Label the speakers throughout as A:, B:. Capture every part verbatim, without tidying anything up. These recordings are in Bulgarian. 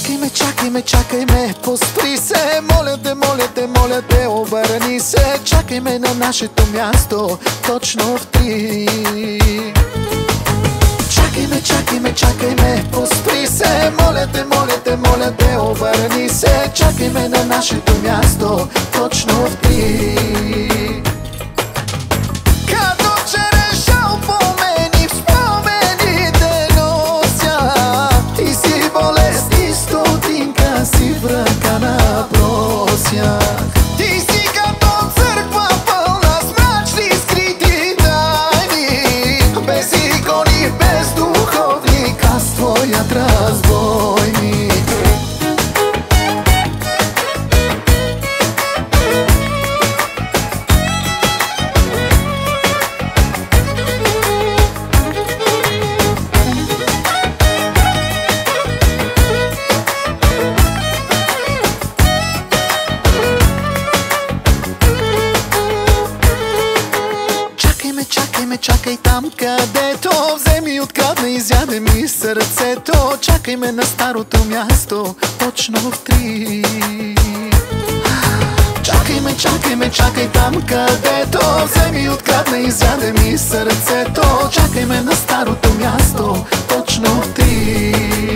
A: Чакай ме, чакай ме, чакай ме, поспри се, моля те, моля те, моля те, обърни се. Чакай ме на нашето място, точно в три. Чакай ме, чакай ме, чакай ме, поспри се, моля те, моля те, моля те, обърни се. Чакай ме на нашето място, точно в три.
B: Ти си като църква пълна с мрачни скрити тайни,
A: без икони, без духовник, аз твоят разбойник. Чакай ме, чакай там, където вземи, открадна, изяде ми сърцето. Чакай ме на старото място, точно в три. Чакай ме, чакай ме, чакай там, където вземи, открадна, изяде ми сърцето. Чакай ме на старото място, точно в три.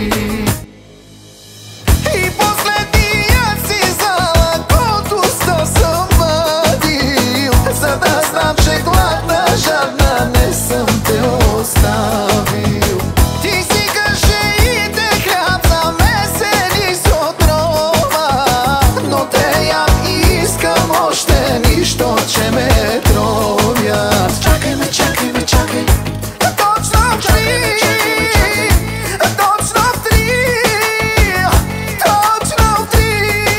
B: И последния си залък от уста съм вадил,
A: за да знам, че гладна, жадна не съм те оставил.
B: Ти си кашеите хляб за месени с отрова,
A: но те ям и искам още, нищо, че ме тровят. Чакай ме, чакай ме, чакай,
B: точно в три, точно в три, точно в три.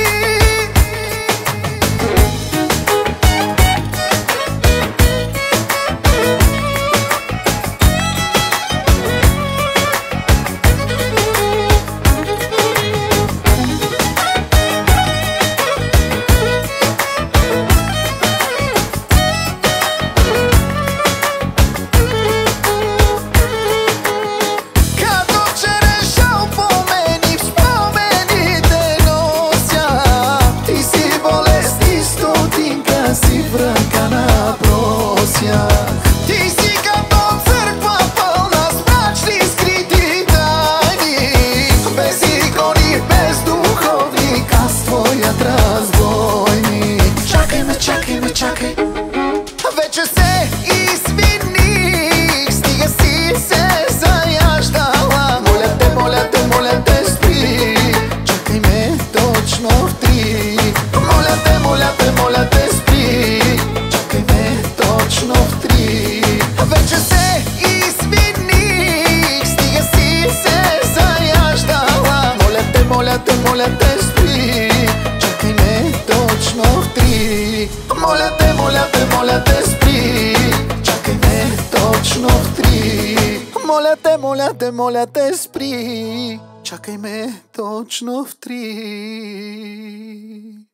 B: Ти си като църква пълна с мрачни скрити тайни,
A: без икони, без духовник, аз твоят разбойник. Чакай ме, чакай ме, чакай,
B: вече се извиних, стига си се заяждала.
A: Моля те, моля те, моля те, спри. Чакай ме точно в три. Моля те, моля те, моля те, спри. Чакай ме точно в три.
B: Вече се извиних, стига си се заяждала.
A: Моля те, моля те, моля те, спри. Чакай ме точно в три. Моля те, моля те, моля те, спри. Чакай ме точно в три. Моля те, моля те, моля те, спри. Чакай ме точно в три.